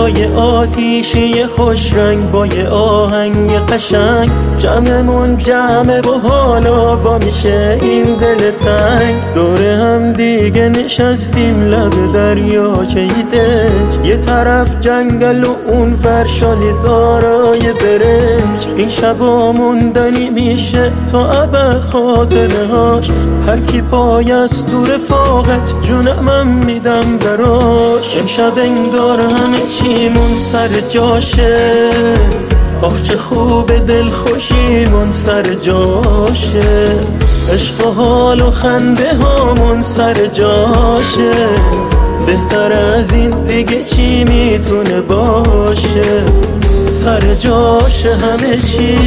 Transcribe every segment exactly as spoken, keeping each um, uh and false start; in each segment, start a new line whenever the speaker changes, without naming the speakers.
صدای آتیشی خوش رنگ با یه آهنگ قشنگ، جمعمون جمع و حالا وا میشه این دل تنگ. دوره هم دیگه نشستیم لب دریاچه دنج، یه طرف جنگل و اون ورشالی زارای برنج. این شبا موندنی میشه تا ابد خاطره هاش، هر کی پای از تو رفاقت جونمم میدم براش. امشب انگار همه چیمون سر جاشه، آخ چه خوب دل خوشیمون سر جاشه، عشق و حال و خنده هامون سر جاشه. بهتر از این دیگه چی میتونه باشه، سر جاشه همه چی.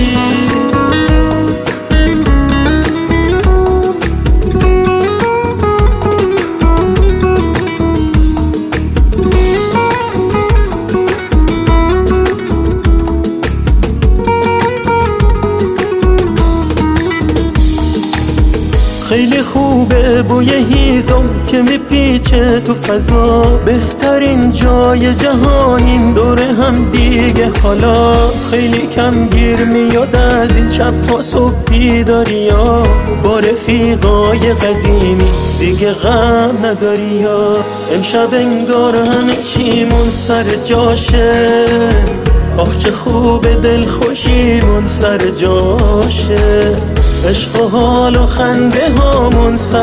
خیلی خوبه بوی هیزم که میپیچه تو فضا، بهترین جای جهانیم دوره هم دیگه. حالا خیلی کم گیر میاد از این شب تا صبح بیداریا، با رفیقای قدیمی دیگه غم نداری یا. امشب انگار همه چیمون سر جاشه، آخ چه خوبه دل خوشیمون سر جاشه، عشق و حال و خنده هامون سر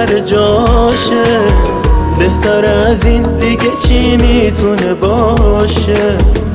جاشه. بهتر از این دیگه چی میتونه باشه،